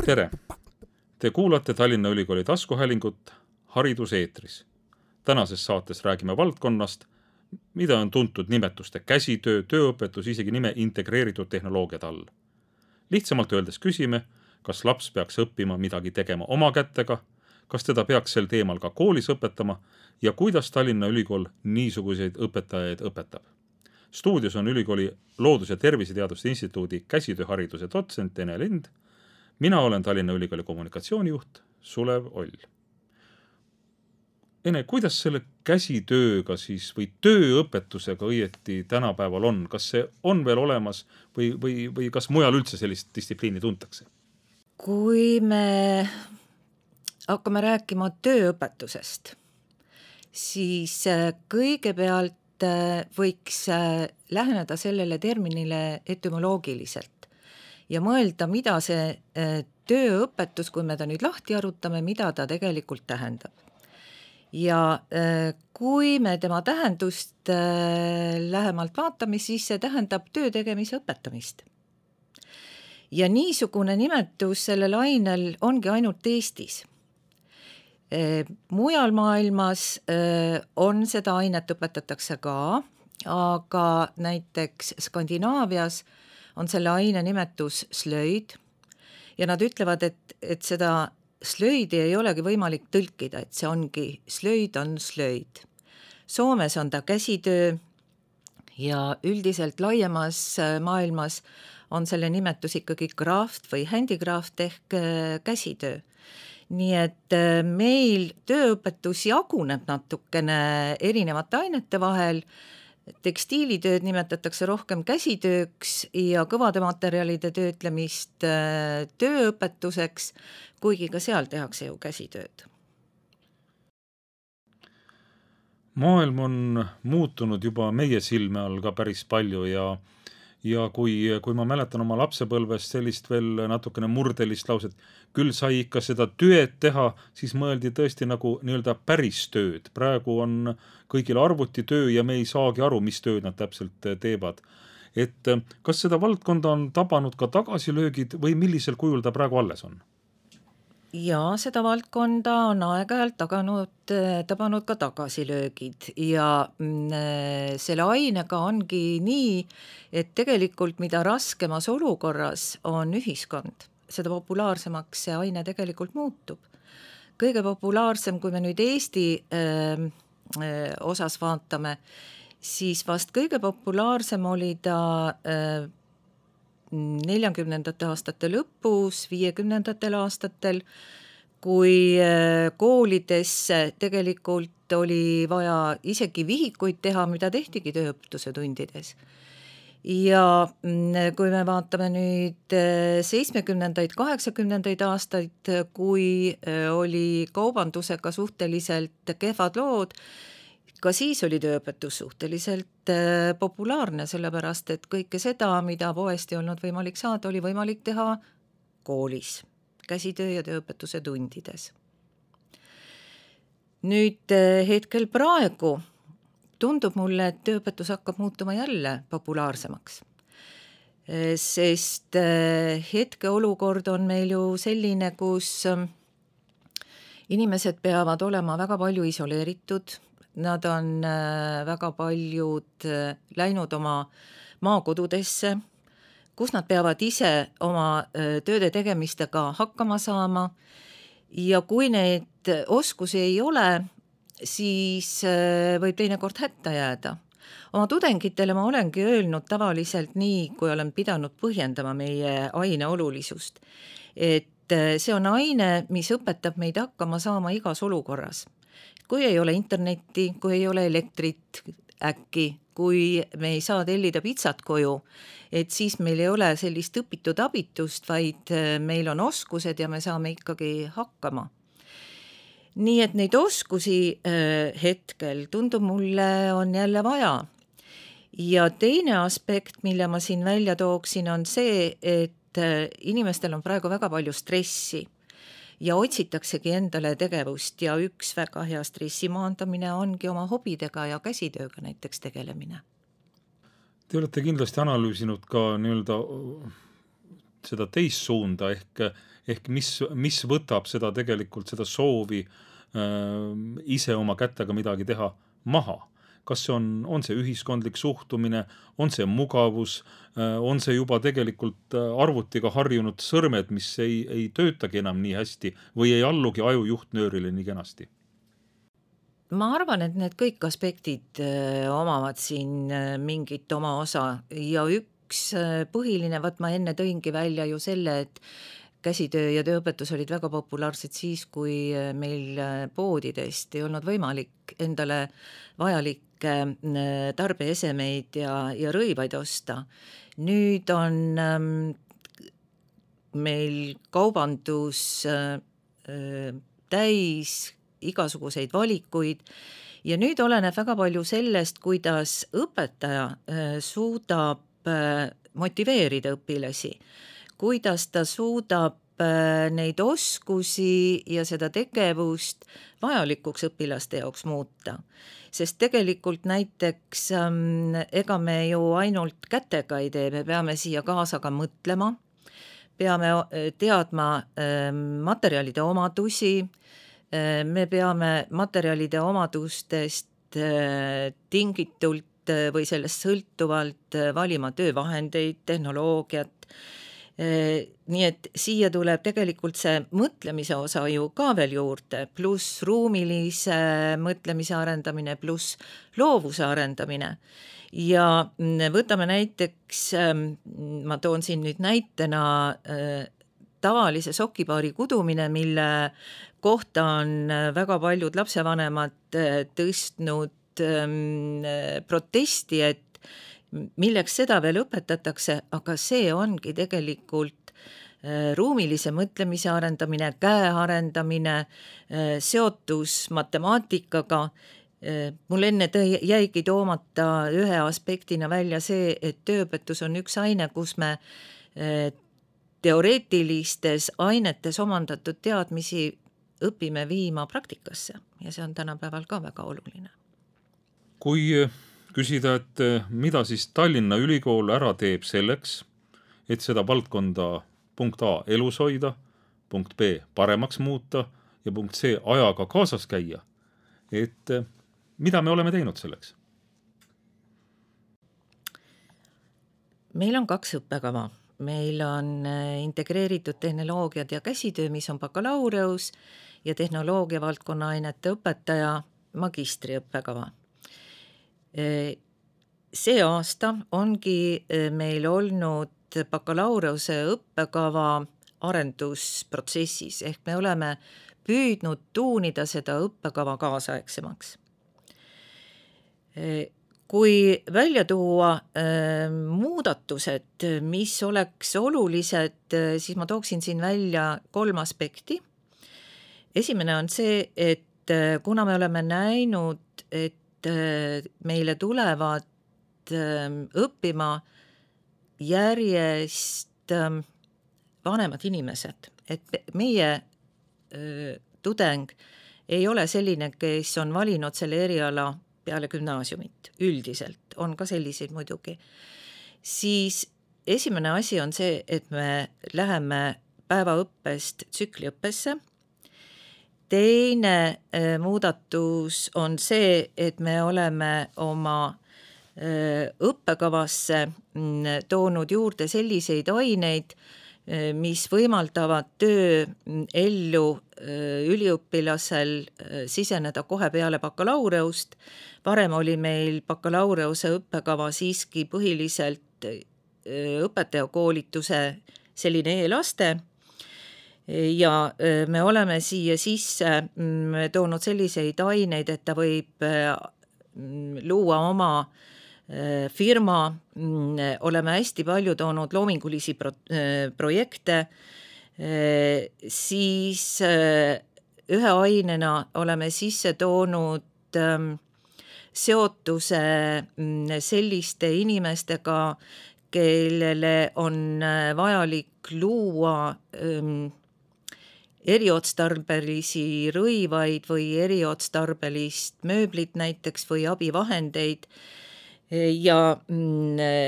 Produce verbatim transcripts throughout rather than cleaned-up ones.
Tere! Te kuulate Tallinna Ülikooli taskuhäälingut Hariduseetris. Tänases saates räägime valdkonnast, mida on tuntud nimetuste käsitöö, tööõpetus, isegi nime integreeritud tehnoloogiad all. Lihtsamalt öeldes küsime, kas laps peaks õppima midagi tegema oma kättega, kas teda peaks sel teemal ka koolis õpetama ja kuidas Tallinna Ülikool niisuguseid õpetajaid õpetab. Stuudios on ülikooli Loodus- ja Terviseteaduste Instituudi käsitööhariduse dotsent Ene Lind. Mina olen Tallinna Ülikooli kommunikatsioonijuht Sulev Oll. Ene, kuidas selle käsitööga siis või tööõpetusega õieti tänapäeval on? Kas see on veel olemas või, või, või kas mujal üldse sellist distsipliini tuntakse? Kui me hakkame rääkima tööõpetusest, siis kõigepealt võiks läheneda sellele terminile etümoloogiliselt ja mõelda, mida see tööõpetus, kui me ta nüüd lahti arutame, mida ta tegelikult tähendab. Ja kui me tema tähendust lähemalt vaatame, siis see tähendab töö tegemise õpetamist. Ja niisugune nimetus sellel ainel ongi ainult Eestis. Mujal maailmas on seda ainet õpetatakse ka, aga näiteks Skandinaavias on selle aine nimetus slöid ja nad ütlevad, et, et seda slöidi ei olegi võimalik tõlkida, et see ongi slöid on slöid. Soomes on ta käsitöö ja üldiselt laiemas maailmas on selle nimetus ikkagi craft või handicraft ehk käsitöö. Nii et meil tööõpetus jaguneb natukene erinevate ainete vahel. Tekstiilitööd nimetatakse rohkem käsitööks ja kõvade materjalide töötlemist tööõpetuseks, kuigi ka seal tehakse ju käsitööd. Maailm on muutunud juba meie silme all ka päris palju ja Ja kui, kui ma mäletan oma lapsepõlvest sellist veel natukene murdelist lauset, küll sai ikka seda tööd teha, siis mõeldi tõesti nagu nii-öelda päris tööd. Praegu on kõigil arvutitöö ja me ei saagi aru, mis tööd nad täpselt teevad. Et kas seda valdkonda on tabanud ka tagasilöögid või millisel kujul ta praegu alles on? Ja seda valdkonda on aeg-ajalt taganud, tabanud ka tagasilöögid ja selle ainega ongi nii, et tegelikult mida raskemas olukorras on ühiskond, seda populaarsemaks see aine tegelikult muutub. Kõige populaarsem, kui me nüüd Eesti öö, osas vaatame, siis vast kõige populaarsem oli ta öö, neljakümnendate aastate lõpus, viiekümnendatel aastatel, kui koolides tegelikult oli vaja isegi vihikuid teha, mida tehtigi tööõpetuse tundides. Ja kui me vaatame nüüd seitsmekümnendaid, kaheksakümnendaid aastaid, kui oli kaubandusega suhteliselt kehvad lood, ka siis oli tööõpetus suhteliselt populaarne, sellepärast, et kõike seda, mida poest ei olnud võimalik saada, oli võimalik teha koolis, käsitöö ja tööõpetuse tundides. Nüüd hetkel praegu tundub mulle, et tööõpetus hakkab muutuma jälle populaarsemaks. Sest hetke olukord on meil ju selline, kus inimesed peavad olema väga palju isoleeritud. Nad on väga paljud läinud oma maakodudesse, kus nad peavad ise oma tööde tegemistega hakkama saama ja kui neid oskusi ei ole, siis võib teinekord hätta jääda. Oma tudengitele ma olengi öelnud tavaliselt nii, kui olen pidanud põhjendama meie aine olulisust, et see on aine, mis õpetab meid hakkama saama igas olukorras. Kui ei ole internetti, kui ei ole elektrit äkki, kui me ei saa tellida pitsat koju, et siis meil ei ole sellist õpitud abitust, vaid meil on oskused ja me saame ikkagi hakkama. Nii et neid oskusi hetkel tundub mulle on jälle vaja. Ja teine aspekt, mille ma siin välja tooksin, on see, et inimestel on praegu väga palju stressi. Ja otsitaksegi endale tegevust ja üks väga hea stressi maandamine ongi oma hobidega ja käsitööga näiteks tegelemine. Te olete kindlasti analüüsinud ka nii-öelda seda teist suunda ehk, ehk mis, mis võtab seda tegelikult, seda soovi äh, ise oma kätega midagi teha maha. Kas see on, on see ühiskondlik suhtumine, on see mugavus, on see juba tegelikult arvutiga harjunud sõrmed, mis ei, ei töötagi enam nii hästi või ei allugi aju juhtnöörile nii kenasti? Ma arvan, et need kõik aspektid omavad siin mingit oma osa ja üks põhiline, võt ma enne tõingi välja ju selle, et käsitöö ja tööõpetus olid väga populaarsed siis, kui meil poodidest ei olnud võimalik endale vajalikke tarbeesemeid ja, ja rõivaid osta. Nüüd on ähm, meil kaubandus äh, täis igasuguseid valikuid ja nüüd oleneb väga palju sellest, kuidas õpetaja äh, suudab äh, motiveerida õpilasi, kuidas ta suudab neid oskusi ja seda tegevust vajalikuks õpilaste jaoks muuta. Sest tegelikult näiteks ähm, ega me ju ainult kätega ei tee, me peame siia kaasa ka mõtlema, peame teadma ähm, materjalide omadusi, äh, me peame materjalide omadustest äh, tingitult äh, või sellest sõltuvalt äh, valima töövahendeid, tehnoloogiat. Nii et siia tuleb tegelikult see mõtlemise osa ju ka veel juurde, pluss ruumilise mõtlemise arendamine, pluss loovuse arendamine. Ja võtame näiteks, ma toon siin nüüd näitena tavalise sokipaari kudumine, mille kohta on väga paljud lapsevanemad tõstnud protesti, et milleks seda veel õpetatakse, aga see ongi tegelikult ruumilise mõtlemise arendamine, käe arendamine, seotus matemaatikaga. Mul enne tõi, jäigi toomata ühe aspektina välja see, et tööõpetus on üks aine, kus me teoreetilistes ainetes omandatud teadmisi õpime viima praktikasse ja see on tänapäeval ka väga oluline. Kui küsida, et mida siis Tallinna Ülikool ära teeb selleks, et seda valdkonda punkt A elus hoida, punkt B paremaks muuta ja punkt C ajaga kaasas käia, et mida me oleme teinud selleks? Meil on kaks õppekava. Meil on integreeritud tehnoloogiad ja käsitöö, mis on bakalaureus ja tehnoloogia valdkonna ainete õpetaja magistriõppekava. See aasta ongi meil olnud bakalaureuse õppekava arendusprotsessis, ehk me oleme püüdnud tuunida seda õppekava kaasaegsemaks. Kui välja tuua äh, muudatused, mis oleks olulised, siis ma tooksin siin välja kolm aspekti. Esimene on see, et kuna me oleme näinud, et meile tulevad õppima järjest vanemad inimesed, et meie tudeng ei ole selline, kes on valinud selle eriala peale gümnaasiumit, üldiselt on ka selliseid muidugi, siis esimene asi on see, et me läheme päevaõppest tsükliõppesse. Teine muudatus on see, et me oleme oma õppekavasse toonud juurde selliseid aineid, mis võimaldavad töö ellu üliõpilasel siseneda kohe peale bakalaureust. Varem oli meil bakalaureuse õppekava siiski põhiliselt õpetajakoolituse selline eelaste, ja me oleme siia sisse toonud selliseid aineid, et ta võib luua oma firma, oleme hästi palju toonud loomingulisi pro- projekte, siis ühe ainena oleme sisse toonud seotuse selliste inimestega, kellele on vajalik luua eriotstarbelisi rõivaid või eriotstarbelist mööblit näiteks või abivahendeid ja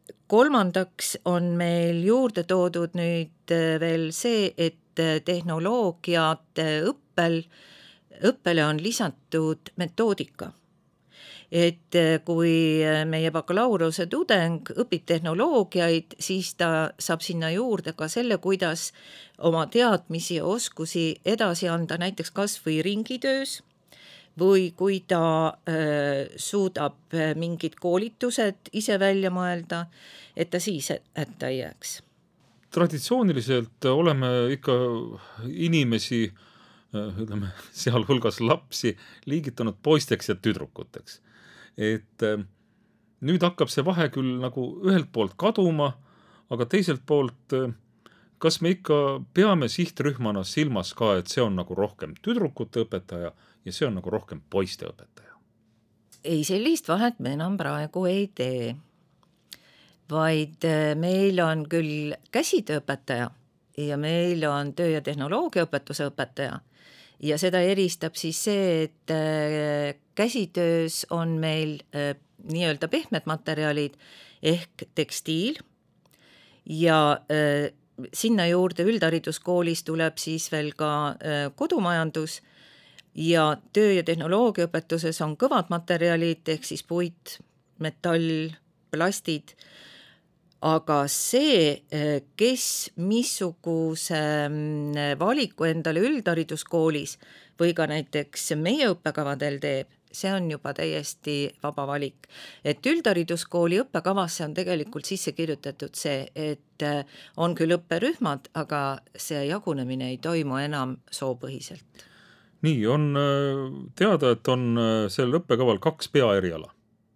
kolmandaks on meil juurde toodud nüüd veel see, et tehnoloogiate õppel, õppele on lisatud metoodika. Et kui meie bakalaureuse tudeng õpib tehnoloogiaid, siis ta saab sinna juurde ka selle, kuidas oma teadmisi ja oskusi edasi anda näiteks kas või ringitöös, või kui ta äh, suudab mingid koolitused ise välja mõelda, et ta siis hätta ei jääks. Traditsiooniliselt oleme ikka inimesi, ütleme, sealhulgas lapsi liigitanud poisteks ja tüdrukuteks. Et nüüd hakkab see vahe küll nagu ühelt poolt kaduma, aga teiselt poolt, kas me ikka peame sihtrühmana silmas ka, et see on nagu rohkem tüdrukute õpetaja ja see on nagu rohkem poiste õpetaja? Ei, sellist vahet me enam praegu ei tee, vaid meil on küll käsitööõpetaja ja meil on töö- ja tehnoloogiaõpetuse õpetaja. Ja seda eristab siis see, et käsitöös on meil nii-öelda pehmed materjalid ehk tekstiil ja sinna juurde üldhariduskoolis tuleb siis veel ka kodumajandus ja töö- ja tehnoloogiaõpetuses on kõvad materjalid ehk siis puit, metall, plastid, aga see, kes missuguse valiku endale üldhariduskoolis või ka näiteks meie õppekavadel teeb, see on juba täiesti vaba valik. Et üldhariduskooli õppekavasse on tegelikult sisse kirjutatud see, et on küll õpperühmad, aga see jagunemine ei toimu enam soopõhiselt. Nii, on teada, et on sellel õppekaval kaks peaeriala.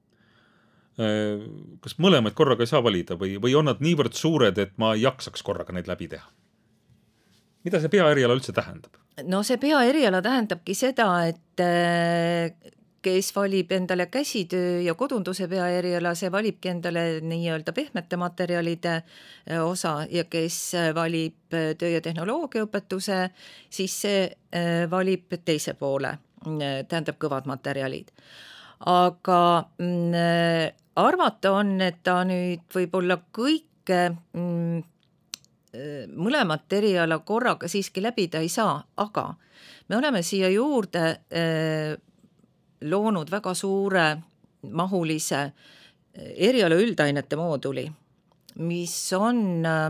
Kas mõlemaid korraga ei saa valida või, või on nad niivõrd suured, et ma ei jaksaks korraga neid läbi teha? Mida see peaeriala üldse tähendab? No see peaeriala tähendabki seda, et kes valib endale käsitöö ja kodunduse peaeriala, see valibki endale nii-öelda pehmete materjalide osa ja kes valib töö- ja tehnoloogiaõpetuse, siis see valib teise poole, tähendab kõvad materjalid. Aga arvata on, et ta nüüd võib-olla kõike mõlemat eriala korraga siiski läbida ei saa, aga me oleme siia juurde loonud väga suure mahulise eriala üldainete mooduli, mis on,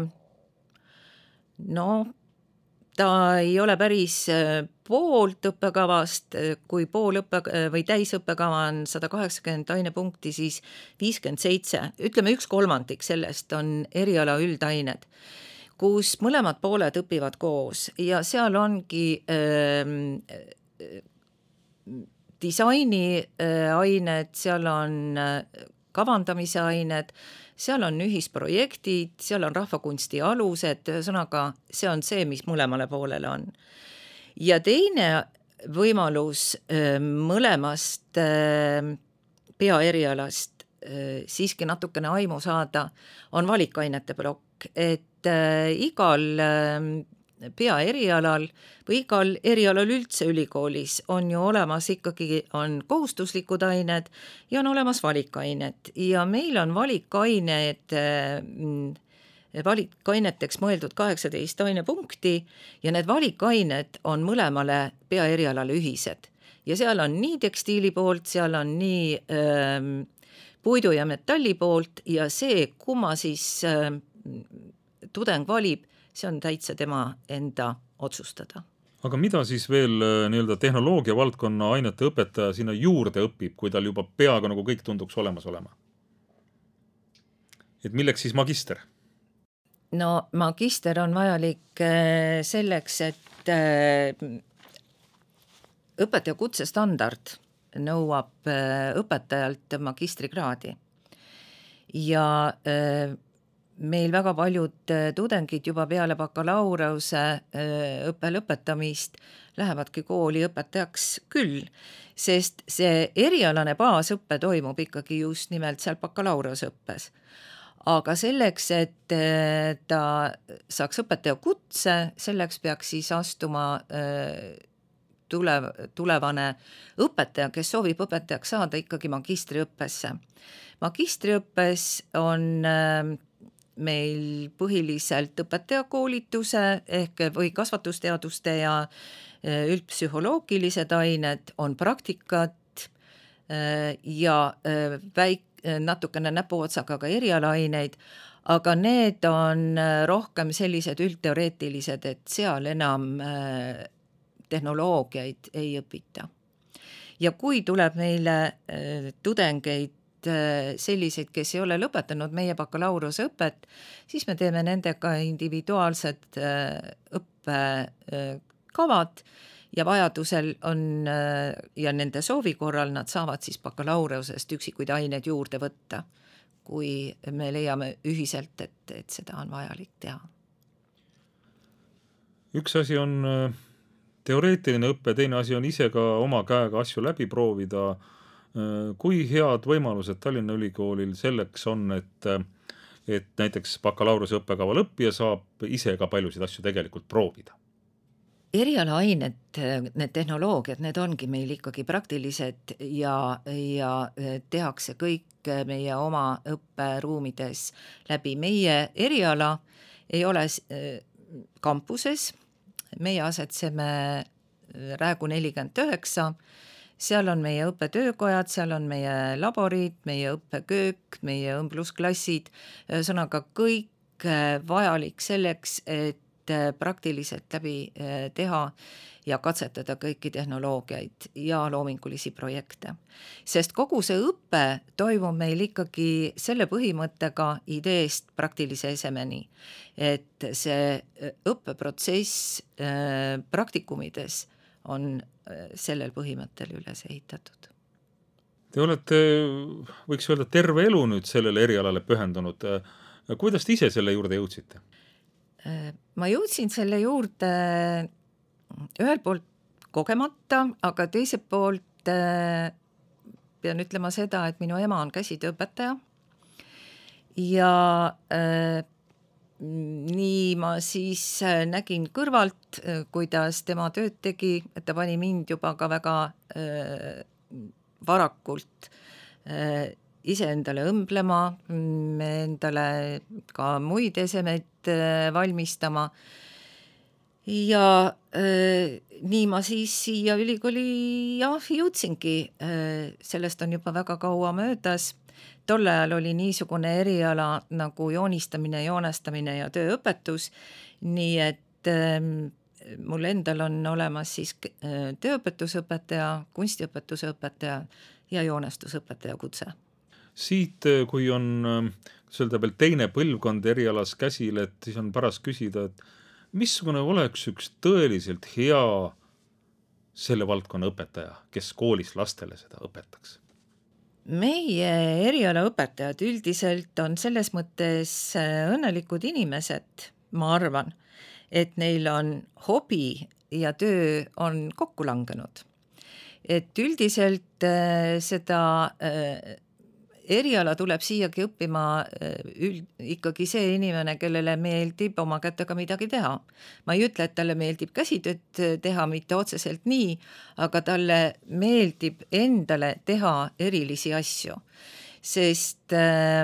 no, ta ei ole päris poolt õppekavast, kui pool õppe või täisõppekava on sada kaheksakümmend ainepunkti, siis viiskümmend seitse, ütleme üks kolmandik sellest on eriala üldained, kus mõlemad pooled õpivad koos ja seal ongi äh, disaini äh, ained, seal on äh, kavandamise ained, seal on ühisprojektid, seal on rahvakunsti alused, ühesõnaga see on see, mis mõlemale poolele on. Ja teine võimalus äh, mõlemast äh, peaerialast äh, siiski natukene aimu saada on valikainete plokk, et äh, igal äh, peaerialal või igal erialal üldse ülikoolis on ju olemas ikkagi on kohustuslikud ained ja on olemas valikained ja meil on valikained valikaineteks mõeldud kaheksateist ainepunkti ja need valikained on mõlemale peaerialale ühised ja seal on nii tekstiili poolt, seal on nii ähm, puidu ja metalli poolt ja see, kumma siis ähm, tudeng valib, see on täitsa tema enda otsustada. Aga mida siis veel nii-öelda tehnoloogia valdkonna ainete õpetaja sinna juurde õpib, kui tal juba peaaegu nagu kõik tunduks olemas olema? Et milleks siis magister? No magister on vajalik selleks, et õpetaja kutsestandard nõuab õpetajalt magistrikraadi ja meil väga paljud tudengid juba peale bakalaureuse õppe lõpetamist lähevadki kooli õpetajaks küll, sest see erialane baasõppe toimub ikkagi just nimelt seal bakalaureusõppes. Aga selleks, et ta saaks õpetaja kutse, selleks peaks siis astuma tule, tulevane õpetaja, kes soovib õpetajaks saada ikkagi magistriõppesse. Magistriõppes on meil põhiliselt õpetajakoolituse ehk või kasvatusteaduste ja üldpsühholoogilised ained, on praktikat ja väik, natukene näpuotsaga ka erialaaineid, aga need on rohkem sellised üldteoreetilised, et seal enam tehnoloogiaid ei õpita. Ja kui tuleb meile tudengeid selliseid, kes ei ole lõpetanud meie bakalaureuseõpet, siis me teeme nendega individuaalsed õppekavad ja vajadusel on ja nende soovi korral nad saavad siis bakalaureusest üksikuid aineid juurde võtta, kui me leiame ühiselt, et, et seda on vajalik teha. Üks asi on teoreetiline õppe, teine asi on ise ka oma käega asju läbi proovida. Kui head võimalused Tallinna Ülikoolil selleks on, et, et näiteks bakalaureuse õppekava lõppija saab ise ka paljusid asju tegelikult proovida? Erialaained, need tehnoloogiad, need ongi meil ikkagi praktilised ja, ja tehakse kõik meie oma õpperuumides läbi. Meie eriala ei ole kampuses, meie asetseme Räägu nelikümmend üheksa, seal on meie õppetöökojad, seal on meie laborid, meie õppeköök, meie õmblusklassid, sõnaga kõik vajalik selleks, et praktiliselt läbi teha ja katsetada kõiki tehnoloogiaid ja loomingulisi projekte. Sest kogu see õpe toimub meil ikkagi selle põhimõttega ideest praktilise esemeni, et see õppeprotsess praktikumides on sellel põhimõttel üles ehitatud. Te olete, võiks öelda, terve elu nüüd sellele erialale pühendunud. Kuidas te ise selle juurde jõudsite? Ma jõudsin selle juurde ühelt poolt kogemata, aga teiselt poolt pean ütlema seda, et minu ema on käsitööõpetaja ja äh, nii ma siis nägin kõrvalt, kuidas tema tööd tegi, et ta pani mind juba ka väga äh, varakult äh, ise endale õmblema, endale ka muid esemeid valmistama ja äh, nii ma siis siia ülikooli jah, jõudsingi. Äh, sellest on juba väga kaua möödas. Tol ajal oli niisugune eriala nagu joonistamine, joonestamine ja tööõpetus, nii et äh, mul endal on olemas siis äh, tööõpetusõpetaja, kunstiõpetusõpetaja ja joonestusõpetaja kutse. Siit, kui on öelda veel teine põlvkond erialas käsil, et siis on paras küsida, et missugune oleks üks tõeliselt hea selle valdkonna õpetaja, kes koolis lastele seda õpetaks? Meie eriala õpetajad üldiselt on selles mõttes õnnelikud inimesed, ma arvan, et neil on hobi ja töö on kokku langenud. Et üldiselt seda eriala tuleb siiagi õppima üld, ikkagi see inimene, kellele meeldib oma kätega midagi teha. Ma ei ütle, et talle meeldib käsitööd teha, mitte otseselt nii, aga talle meeldib endale teha erilisi asju. Sest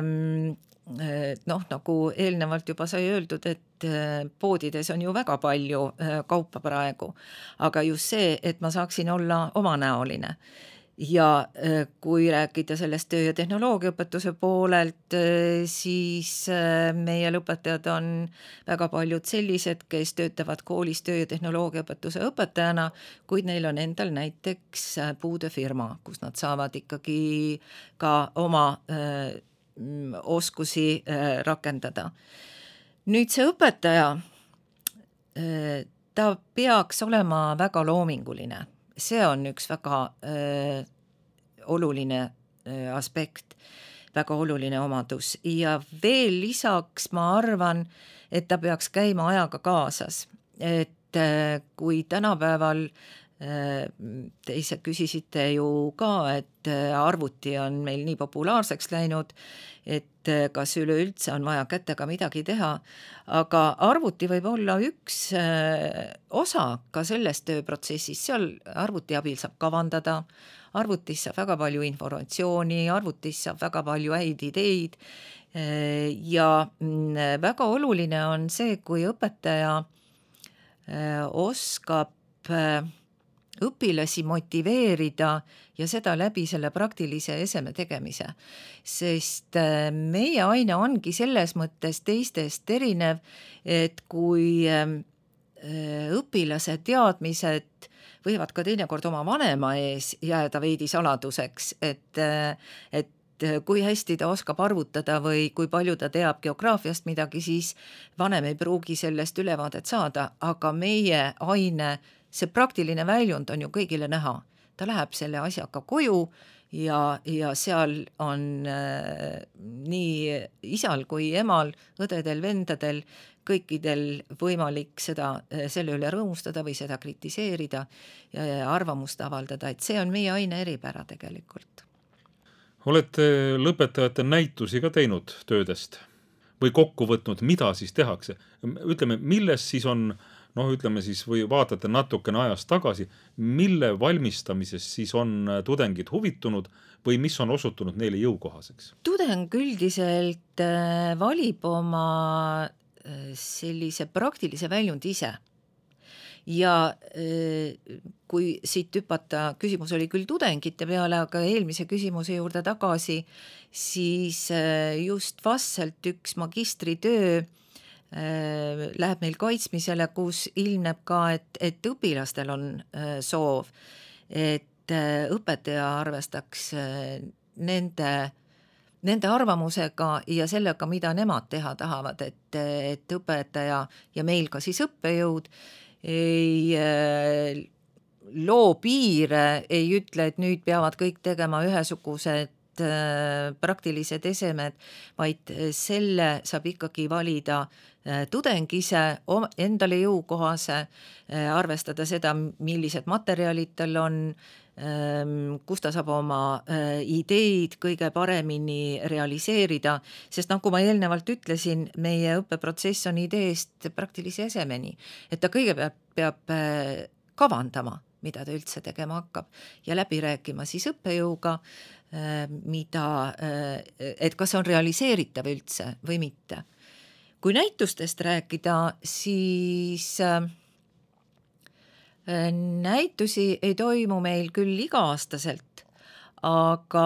noh, nagu eelnevalt juba sai öeldud, et poodides on ju väga palju kaupa praegu, aga just see, et ma saaksin olla omanäoline. Ja kui rääkida sellest töö- ja tehnoloogiaõpetuse poolelt, siis meie õpetajad on väga paljud sellised, kes töötavad koolis töö- ja tehnoloogiaõpetuse õpetajana, kuid neil on endal näiteks puudefirma, kus nad saavad ikkagi ka oma öö, oskusi öö, rakendada. Nüüd see õpetaja, öö, ta peaks olema väga loominguline. See on üks väga äh, oluline äh, aspekt, väga oluline omadus ja veel lisaks ma arvan, et ta peaks käima ajaga kaasas, et äh, kui tänapäeval Te ise küsisite ju ka, et arvuti on meil nii populaarseks läinud, et kas üleüldse on vaja kätega midagi teha, aga arvuti võib olla üks osa ka sellest tööprotsessist, seal arvuti abil saab kavandada, arvutis saab väga palju informatsiooni, arvutis saab väga palju häid ideid ja väga oluline on see, kui õpetaja oskab õpilasi motiveerida ja seda läbi selle praktilise eseme tegemise. Sest meie aine ongi selles mõttes teistest erinev, et kui õpilase teadmised võivad ka teinekord oma vanema ees jääda veidi saladuseks, et, et kui hästi ta oskab arvutada või kui palju ta teab geograafiast midagi, siis vanem ei pruugi sellest ülevaadet saada, aga meie aine see praktiline väljund on ju kõigile näha. Ta läheb selle asjaga koju ja, ja seal on äh, nii isal kui emal, õdedel, vendadel, kõikidel võimalik seda, selle üle rõõmustada või seda kritiseerida ja, ja arvamust avaldada, et see on meie aine eripära tegelikult. Olete lõpetajate näitusi ka teinud töödest või kokku võtnud, mida siis tehakse? Ütleme, milles siis on noh, ütleme siis, või vaatate natukene ajast tagasi, mille valmistamises siis on tudengid huvitunud või mis on osutunud neile jõukohaseks? Tudeng üldiselt valib oma sellise praktilise väljundi ise. Ja kui siit hüpata, küsimus oli küll tudengite peale, aga eelmise küsimuse juurde tagasi, siis just vastselt üks magistritöö läheb meil kaitsmisele, kus ilmneb ka, et, et õpilastel on soov, et õpetaja arvestaks nende, nende arvamusega ja sellega, mida nemad teha tahavad, et, et õpetaja ja meil ka siis õppejõud ei loo piire, ei ütle, et nüüd peavad kõik tegema ühesugused praktilised esemed, vaid selle saab ikkagi valida tudeng ise endale jõukohase, arvestada seda, millised materjalid tal on, kus ta saab oma ideid kõige paremini realiseerida, sest nagu ma eelnevalt ütlesin, meie õppeprotsess on ideest praktilise esemeni, et ta kõigepealt peab kavandama, mida ta üldse tegema hakkab ja läbi rääkima siis õppejõuga, mida, et kas on realiseeritav üldse või mitte. Kui näitustest rääkida, siis näitusi ei toimu meil küll iga-aastaselt, aga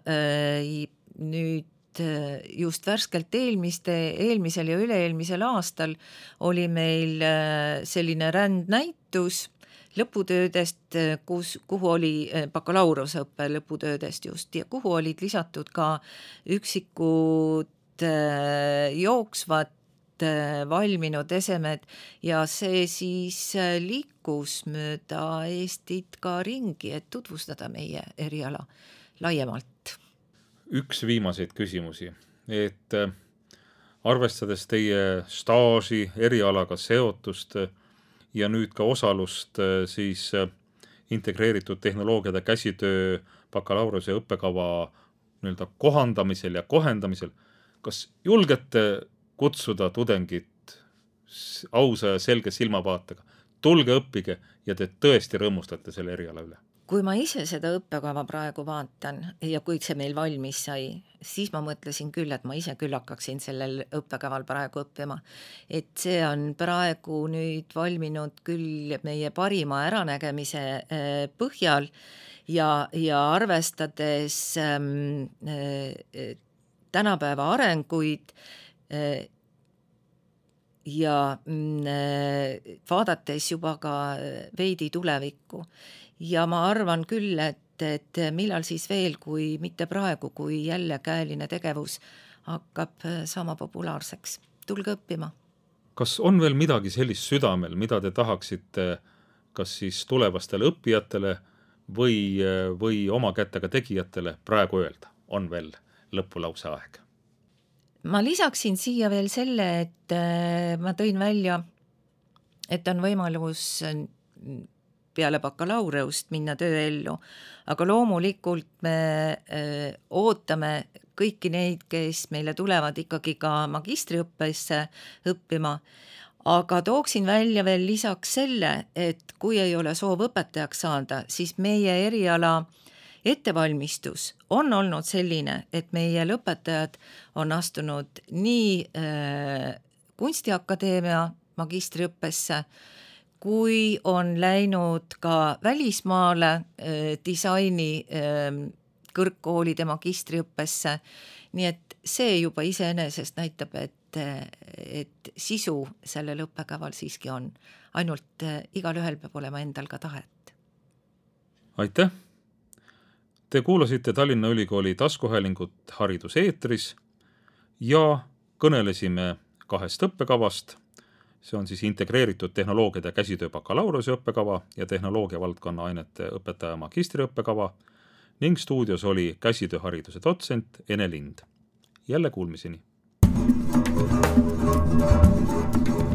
nüüd just värskelt eelmiste, eelmisel ja üle-eelmisel aastal oli meil selline rändnäitus lõputöödest, kus, kuhu oli bakalaureuseõppe lõputöödest just ja kuhu olid lisatud ka üksikud jooksvad valminud esemed ja see siis liikus mööda Eestit ka ringi, et tutvustada meie eriala laiemalt. Üks viimaseid küsimusi, et arvestades teie staaži, erialaga seotust ja nüüd ka osalust siis integreeritud tehnoloogiade käsitöö bakalaureuse õppekava nii-öelda kohandamisel ja kohendamisel, kas julgete kutsuda tudengit ausa ja selge silmavaatega? Tulge õppige ja te tõesti rõõmustate selle eriala üle. Kui ma ise seda õppekava praegu vaatan ja kui see meil valmis sai, siis ma mõtlesin küll, et ma ise küll hakkaksin sellel õppekaval praegu õppima. Et see on praegu nüüd valminud küll meie parima äranägemise põhjal ja, ja arvestades ähm, äh, tänapäeva arenguid äh, ja äh, vaadates juba ka veidi tulevikku. Ja ma arvan küll, et, et millal siis veel, kui mitte praegu, kui jälle käeline tegevus hakkab saama populaarseks. Tulge õppima. Kas on veel midagi sellist südamel, mida te tahaksite kas siis tulevastele õppijatele või, või oma kätega tegijatele praegu öelda? On veel lõpulause aeg? Ma lisaksin siia veel selle, et ma tõin välja, et on võimalus peale bakalaureust minna tööellu, aga loomulikult me öö, ootame kõiki neid, kes meile tulevad ikkagi ka magistriõppesse õppima, aga tooksin välja veel lisaks selle, et kui ei ole soov õpetajaks saada, siis meie eriala ettevalmistus on olnud selline, et meie lõpetajad on astunud nii äh, kunstiakadeemia magistriõppesse, kui on läinud ka välismaale äh, disaini äh, kõrgkoolide magistriõppesse, nii et see juba iseenesest näitab, et, et sisu sellel õppekaval siiski on. Ainult äh, igal ühel peab olema endal ka tahet. Aitäh! Te kuulasite Tallinna Ülikooli taskuhäälingut Hariduseetris ja kõnelesime kahest õppekavast. See on siis integreeritud tehnoloogiad ja käsitöö bakalaureuse õppekava ja tehnoloogia valdkonna ainete õpetaja magistriõppekava ning stuudios oli käsitööhariduse dotsent Ene Lind. Jälle kuulmiseni!